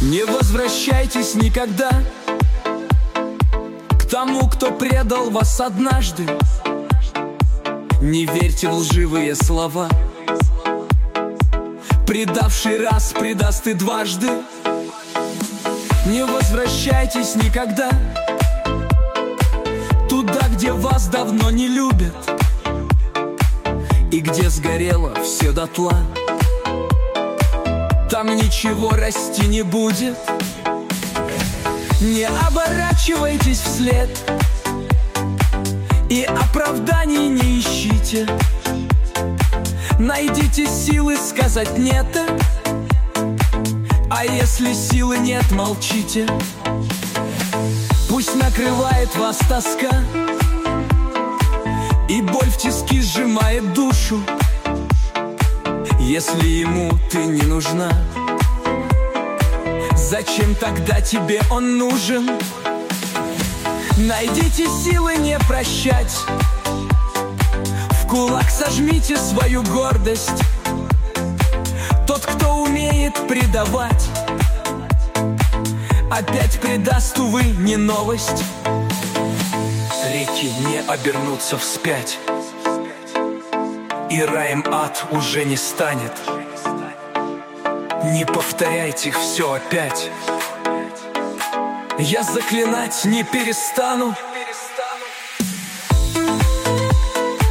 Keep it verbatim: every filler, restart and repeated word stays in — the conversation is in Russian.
Не возвращайтесь никогда к тому, кто предал вас однажды. Не верьте в лживые слова. Предавший раз предаст и дважды. Не возвращайтесь никогда туда, где вас давно не любят и где сгорело все дотла. Там ничего расти не будет. Не оборачивайтесь вслед и оправданий не ищите. Найдите силы сказать «нет». А если силы нет, молчите. Пусть накрывает вас тоска и боль в тиски сжимает душу. Если ему ты не нужна, зачем тогда тебе он нужен? Найдите силы не прощать. В кулак сожмите свою гордость. Тот, кто умеет предавать, опять предаст, увы, не новость. Реки не обернутся вспять, и раем ад уже не станет. Не повторяйте все опять. Я заклинать не перестану.